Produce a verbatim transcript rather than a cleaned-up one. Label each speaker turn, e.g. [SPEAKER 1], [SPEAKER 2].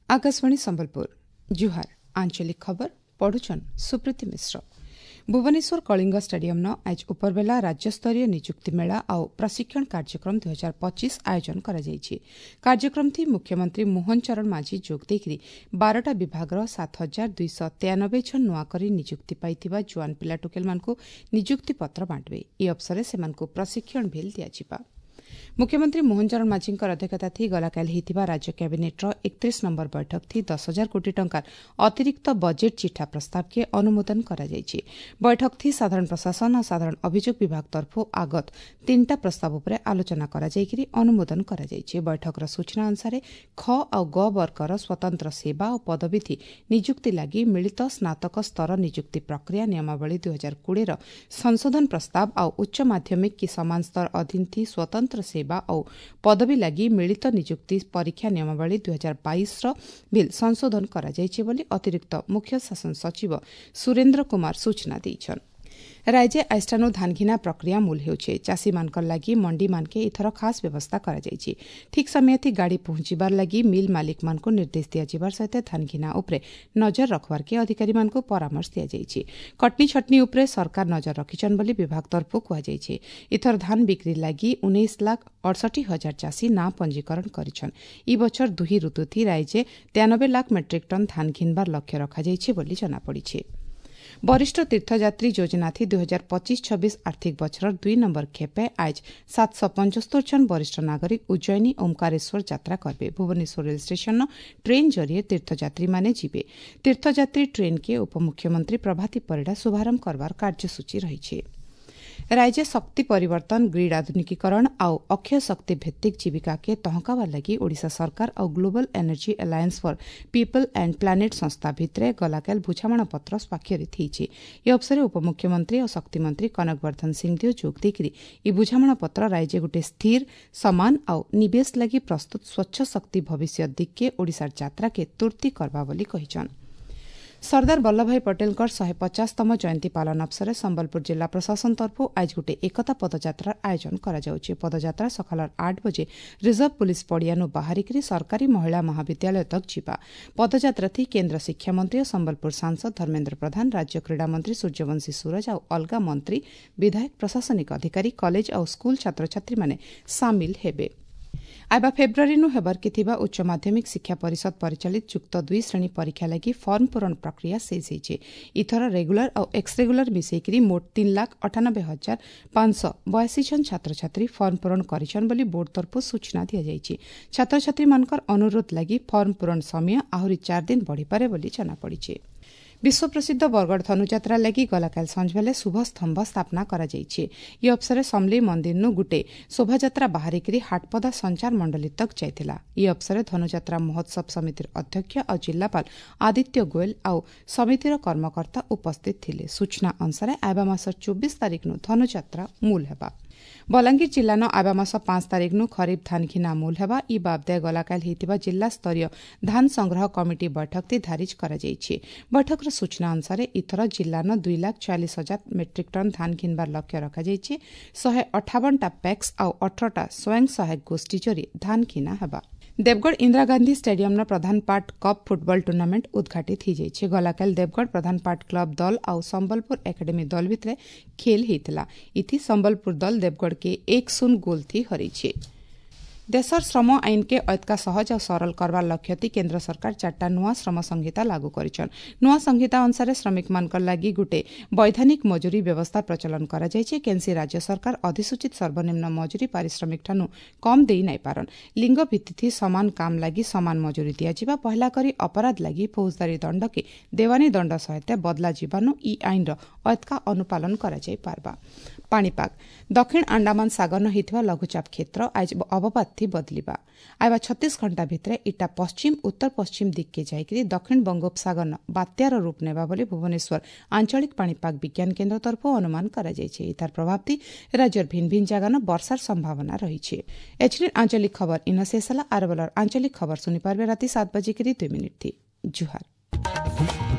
[SPEAKER 1] आकाशवाणी संबलपुर जुहार आंचलिक खबर पढ़ुछन सुप्रीति मिश्र। भुवनेश्वर कलिंग स्टेडियम न आज उपरबेला राज्यस्तरीय नियुक्ति मेला और प्रशिक्षण कार्यक्रम दुई हजार पच्चीस आयोजन करा जायछि। कार्यक्रम थी मुख्यमंत्री मोहन चरण माझी जोग देकरी बारटा विभाग सात हजार दुईश तेयानबे जन नुआकरी नियुक्ति पाइथिबा जुआन पिला टोकेल मानकु नियुक्ति पत्र बांटबे। ई अवसर से मानकु प्रशिक्षण भेल दियाजिबा। मुख्यमंत्री मोहन चरण माझी अध्यक्षता थी गलाकाल होइतिबा राज्य कैबिनेटर एकतीस नंबर बैठक थी दस हजार कोटी टंकार अतिरिक्त बजेट चिठा प्रस्ताव के अनुमोदन करा जायछि। बैठक थी साधारण प्रशासन और साधारण अभियोग विभाग तरफ आगत तीनटा प्रस्ताव उपरे आलोचना करा जायकरी अनुमोदन करा जायछि। बैठकर सूचना अनुसार ख और ग वर्गर स्वतंत्र सेवा और पदवी थी नियुक्ति लागि मिलित स्नातक स्तर नियुक्ति प्रक्रिया नियमावली दुई हजार कोड़े संशोधन प्रस्ताव और उच्च माध्यमिक की समान स्तर अधीन थी स्वतंत्र सेवा और पदवी लागि मिलित नियुक्ति परीक्षा नियमावली दुई हजार बाईस बिल संशोधन करा जायछि बोली अतिरिक्त मुख्य शासन सचिव सुरेन्द्र कुमार सूचना दैछन्। राज्य आइष्टानु धान घिना प्रक्रिया मूल हेउछे। चाषी मानकर लागि मंडी मानके इथर खास व्यवस्था करा जायछि। ठीक समय थी गाड़ी पहुंचीबार लागि मिल मालिक मानको निर्देश दिया जिबार सहित धान घिना उपरे नजर रखबार के अधिकारी मानको परामर्श दिया जायछि। कटनी छटनी उपरे सरकार नजर रखिछन बोली विभाग तरफ कुहा जायछि। इथर धान बिक्री लागि उन्नीस लाख अड़सठी हजार चाषी नाम पंजीकरण करिछन। ई बछर दुही ऋतु थी राज्य तेयानबे लाख मेट्रिक टन धान घिनबार लक्ष्य रखा जायछि बोली जना पड़िछि। वरिष्ठ तीर्थयात्री योजना थी दुई हजार पच्चीस छब्बीस आर्थिक बछर दुई नंबर खेपे आज सात सौ पंचस्तर जन वरिष्ठ नागरिक उज्जयिनी ओमकारेश्वर यात्रा करबे। भुवनेश्वर रेल स्टेशन ट्रेन जरिए तीर्थयात्री माने जीवे। तीर्थयात्री ट्रेन के उपमुख्यमंत्री प्रभाती परिड़ा शुभारंभ करवार कार्यसूची रही। राज्य शक्ति परिवर्तन ग्रिड आधुनिकीकरण और अक्षय शक्ति भित्तिक जीविका के तहकावा लगी ओडिशा सरकार और global energy alliance for people and planet संस्था भितरे गलाकाल बुझामणा पत्र स्वाक्षरित होइछि। यह अवसर उपमुख्यमंत्री और शक्ति मंत्री कनकवर्धन सिंहदेव जोग देकरी ई बुझामणा पत्र राज्य गोटे स्थिर समान और निवेश लगी प्रस्तुत स्वच्छ शक्ति भविष्य दिग के ओडिशा यात्रा के तुर्ती करबा बोली कहिछन। सरदार वल्लभभाई पटेल शहे पचासतम जयंती पालन अवसर संबलपुर जिला प्रशासन तरफ आज गोटे एकता पदयात्रा आयोजन करा। पदयात्रा सकाल आठ बजे रिजर्व पुलिस पड़ियानु बाहरिकी सरकारी महिला महाविद्यालय तक जीवा। पदयात्रा थी केन्द्र शिक्षा मंत्री और संबलपुर सांसद धर्मेन्द्र प्रधान, राज्य क्रीड़ा मंत्री सूर्यवंशी सूरज और अलगा मंत्री विधायक प्रशासनिक अधिकारी कॉलेज और स्कूल छात्र छात्री माने सामिल हेबे। आइबा फेब्रुआरी नु हेबार के थिबा उच्च माध्यमिक शिक्षा परिषद परिचालित युक्त दुई श्रेणी परीक्षा लगी फर्म पूरण प्रक्रिया शेष होइछे। इथर रेगुलर और एक्स रेगुलर मिसेकरी मोट तीन लाख अठानबे हजार पांच सौ बयासी जन छात्र छात्री फर्म पूरण करिछन बोली बोर्ड तरफ सूचना दिया जायछि। छात्र छात्री मानकर अनुरोध लगी फर्म पूरण समय आहुरी चार दिन बढ़ी पारे बोली जना पड़िछे। विश्व प्रसिद्ध बरगढ़ धनुयात्रा लगी गलाकाल संझबेले शुभ स्तंभ स्थापना करा जायछि। यह अवसर समलेई मंदिर नु गुटे शोभायात्रा बाहरिकी हाटपदा संचार मंडली तक जाइथिला। यह अवसर धनुयात्रा महोत्सव समितिर अध्यक्ष और जिलापाल आदित्य गोयल और समितिर कर्मकर्ता उपस्थित थिले। सूचना अनुसार आइबा मास चौबीस तारिख नु धनुयात्रा मूल हेबा। बलांगीर जिल्ला न आइबा मास पांच तारिख नु खरीफ धान घिना मूल हेबा। ई बाबदे गलाकाल होइतिबा जिला स्तरीय धान संग्रह कमिटी बैठक ती धारिज करा जायछि। बैठक सूचना अनुसार इथर जिल्ला न दुई लाख चालीस हजार मेट्रिक टन धान घिनबार लक्ष्य रखा जायछि। शहे अठावनटा पैक्स और अठरटा स्वयं सहायक गोष्ठी जरी धान घिना हेबा। देवगढ़ इंदिरा गांधी स्टेडियम न प्रधान पाट कप फुटबॉल टूर्नामेंट उद्घाटित हो जाइए। गलाकाल देवगढ़ प्रधान पाट क्लब दल और संबलपुर एकेडमी दल भितर खेल होता। इथि संबलपुर दल देवगढ़ के एक शून्य गोल थी हरइछे। देशर श्रम आईन के अतका सहज और सरल करवार लक्ष्य थी केन्द्र सरकार चार्टा नुआ श्रम संहिता लागू करिछन। नुआ संहिता अनुसार श्रमिक मानकर लागि गुटे वैधानिक मजूरी व्यवस्था प्रचलन करा जायछि। केनसी राज्य सरकार अधिसूचित सर्वनिम्न मजूरी पारिश्रमिक ठानु कम देई नाइ पारन। लिंग भित्ति थी समान काम लागि समान मजूरी दिया जिबा। पहला करी अपराध लागि फौजदारी दंड के देवानी दंड सहित बदला जिबानु ई आईन र अतका अनुपालन करा जाय पारबा। पाणीपाग दक्षिण अंडमान सागर न हितवा लघुचाप क्षेत्र आज अवपात थी बदलिबा। आइबा छत्तीस घंटा भितर इटा पश्चिम उत्तर पश्चिम दिग के जाइकरी दक्षिण बंगोपसागर न बात्यार रूप नेबा बोली भुवनेश्वर आंचलिक पाणीपाग विज्ञान केन्द्र तरफ अनुमान करा जायछि। इतार प्रभाव थी राज्यर भिन्न भिन्न जगह न वर्षार संभावना रहिछे। एचडी आंचलिक खबर इन शेषला आरबलर आंचलिक खबर सुनि पारबे राति सात बजे दुई मिनिट थी। जुहार।